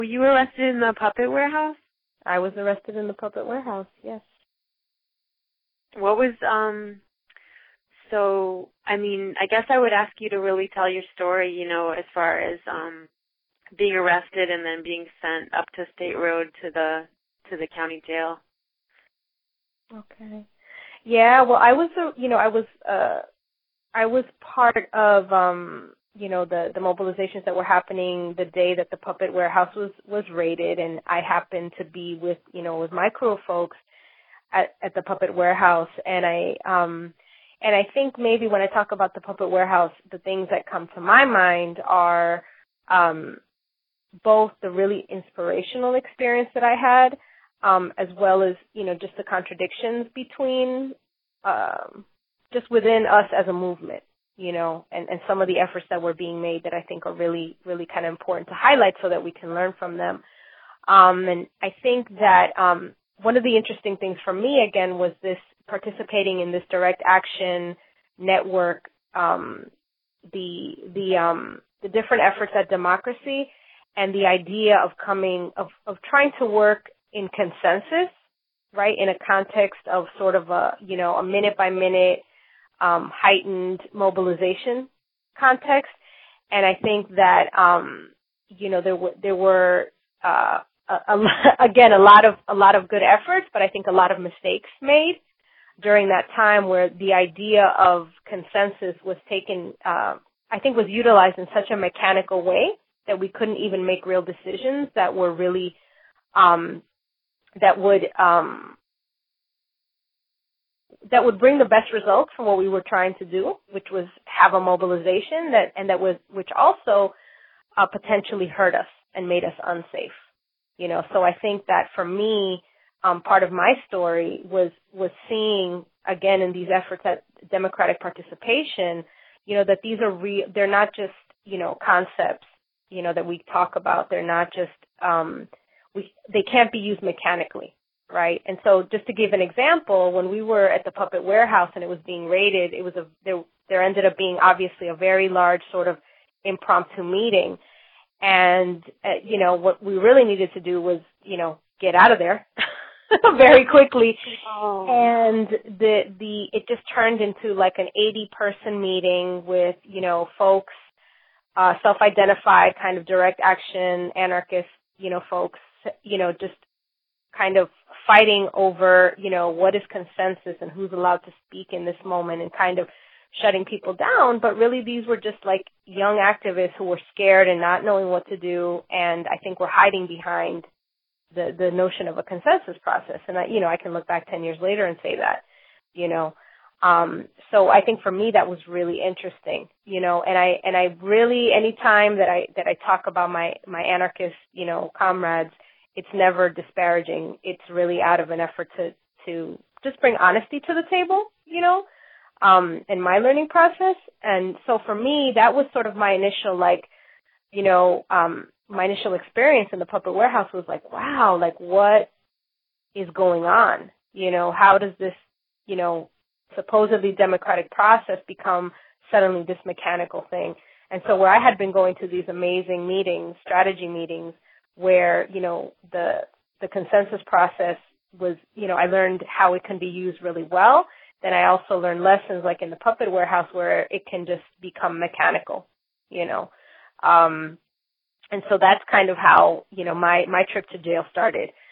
Were you arrested in the puppet warehouse? I was arrested in the puppet warehouse, yes. What was, so, I mean, I guess I would ask you to really tell your story, you know, as far as being arrested and then being sent up to State Road to the county jail. Okay. Yeah, well, I was part of, the mobilizations that were happening the day that the puppet warehouse was raided, and I happened to be with my crew of folks at the puppet warehouse, and I think maybe when I talk about the puppet warehouse, the things that come to my mind are both the really inspirational experience that I had, as well as, just the contradictions between, just within us as a movement, and some of the efforts that were being made that I think are really, really kind of important to highlight so that we can learn from them. And I think that one of the interesting things for me, again, was this participating in this direct action network, the different efforts at democracy, and the idea of trying to work in consensus, right, in a context of sort of a minute by minute heightened mobilization context. And I think that there were again a lot of good efforts, but I think a lot of mistakes made during that time where the idea of consensus was taken, I think was utilized in such a mechanical way that we couldn't even make real decisions that were really, that would bring the best results from what we were trying to do, which was have a mobilization which also potentially hurt us and made us unsafe. So I think that for me, part of my story was seeing, again, in these efforts at democratic participation, that these are real. They're not just, concepts, that we talk about. They're not just, they can't be used mechanically, right? And so just to give an example, when we were at the puppet warehouse and it was being raided, there ended up being obviously a very large sort of impromptu meeting. And, what we really needed to do was, get out of there very quickly. Oh. And it just turned into like an 80-person meeting with, folks, self-identified kind of direct action anarchist, folks, just kind of fighting over, what is consensus and who's allowed to speak in this moment and kind of shutting people down. But really these were just like young activists who were scared and not knowing what to do. And I think were hiding behind the notion of a consensus process. And I can look back 10 years later and say that, so I think for me that was really interesting, and I really, anytime that I talk about my anarchist, comrades, it's never disparaging. It's really out of an effort to just bring honesty to the table, in my learning process. And so for me, that was sort of my initial, my initial experience in the puppet warehouse was like, wow, like what is going on? How does this, supposedly democratic process become suddenly this mechanical thing? And so where I had been going to these amazing meetings, strategy meetings, where, the consensus process was, I learned how it can be used really well. Then I also learned lessons like in the puppet warehouse where it can just become mechanical, and so that's kind of how, my trip to jail started.